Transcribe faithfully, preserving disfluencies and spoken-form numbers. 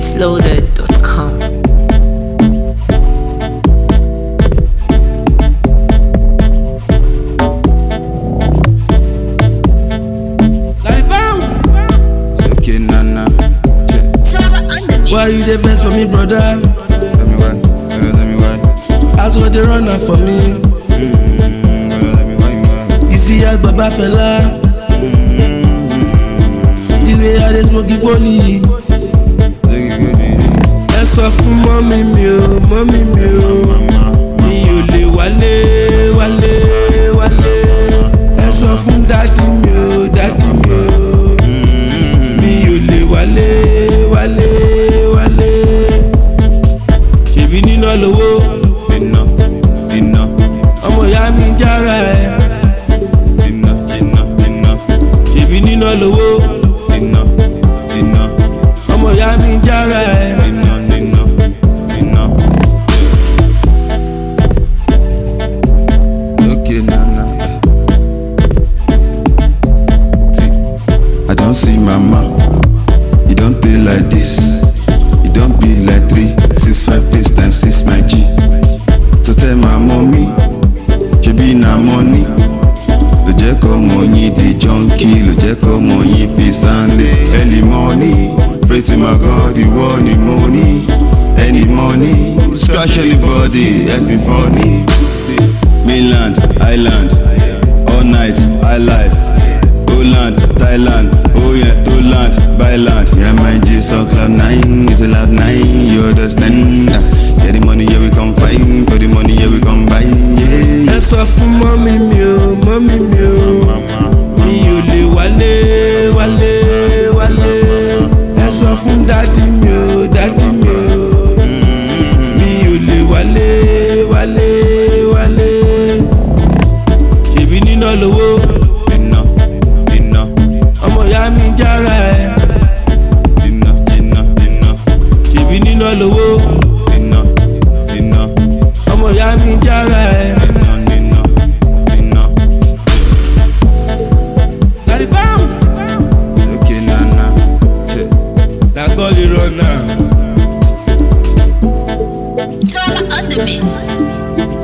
beats loaded dot com. Why you the best for me, brother? Tell me why, brother, tell me why. Ask what they run out for me. Mm-hmm, brother, tell me why, why. If you ask Baba fella, Mm-hmm. the way I dey smoke it bully. Take it good, easy. Ẹ sọ fún mọ́mí mi o, mọ́mí mi o. Mi ò lè wálé, wálé, wálé. Ẹ sọ fún dádì mi o, dádì mi o. Mi ò lè wálé, wálé, wálé. Ṣèbí níná lówó. Iná, iná, Ọmọ ìyá mi jára ẹ̀. iná, iná, iná, Ṣèbí níná lówó. iná, iná, Ọmọ ìyá mi jára ẹ̀. iná, iná, iná. Okay, Nana. See, I don't see mama. You don't feel like this. You don't be like three, six, five days times six, my G. So tell my mommy, she be na money. Lo jẹ́ kọ́ mọ yín di junkie, lo jẹ́ kọ́ mọ yín fi Sunday. Early morning, pray to my God, you want the money. Any money, scratch anybody, help me funny. Mainland, island, all night, high life. Holland, Thailand, oh yeah, to land, by land. Yeah, my G so cloud nine, it's a loud nine, you understand? Yeah, the money, yeah, we come find, for the money, yeah, we come buy, yeah. Ẹ sọ fún mọ́mí mi o, mọ́mí mi o. Mi ò lè wálé, wálé, wálé. Ẹ sọ fún dádì mi o, dádì mi o. Mi ò lè wálé, wálé, wálé. Ṣèbí níná lówó. Iná, iná, Ọmọ ìyá mi jára ẹ̀. iná, iná, iná, Ṣèbí níná lówó. iná, iná, Ọmọ ìyá mi jára ẹ̀. iná, iná, iná. Daddy bounce. It's okay, Nana. Check. Na God dey run am. Solar on the mix.